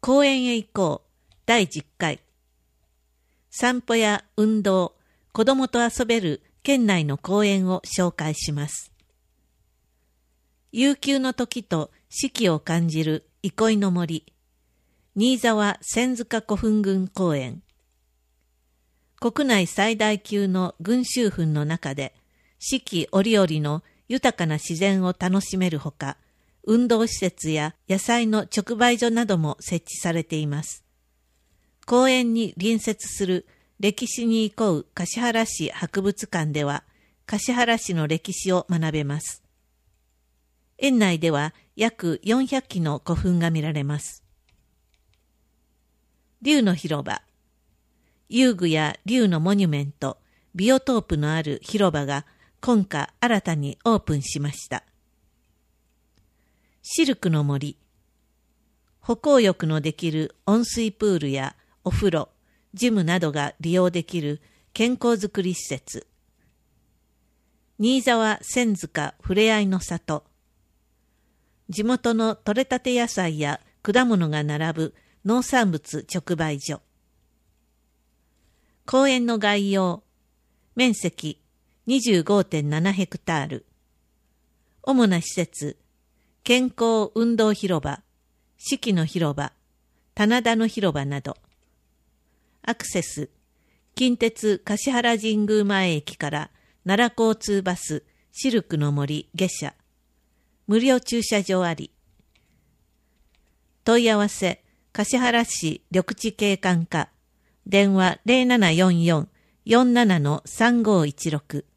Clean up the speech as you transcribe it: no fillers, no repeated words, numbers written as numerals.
公園へ行こう第10回。散歩や運動、子供と遊べる県内の公園を紹介します。悠久の時と四季を感じる憩いの森、新沢千塚古墳群公園。国内最大級の群集墳の中で、四季折々の豊かな自然を楽しめるほか、運動施設や野菜の直売所なども設置されています。公園に隣接する歴史に憩う橿原市博物館では、橿原市の歴史を学べます。園内では約400基の古墳が見られます。竜の広場。遊具や竜のモニュメント、ビオトープのある広場が今夏新たにオープンしました。シルクの森。歩行浴のできる温水プールやお風呂、ジムなどが利用できる健康づくり施設。新沢千塚ふれあいの里。地元の採れたて野菜や果物が並ぶ農産物直売所。公園の概要。面積 25.7 ヘクタール。主な施設。健康運動広場、四季の広場、棚田の広場など。アクセス。近鉄橿原神宮前駅から奈良交通バスシルクの森下車。無料駐車場あり。問い合わせ、橿原市緑地景観課。電話 0744-47-3516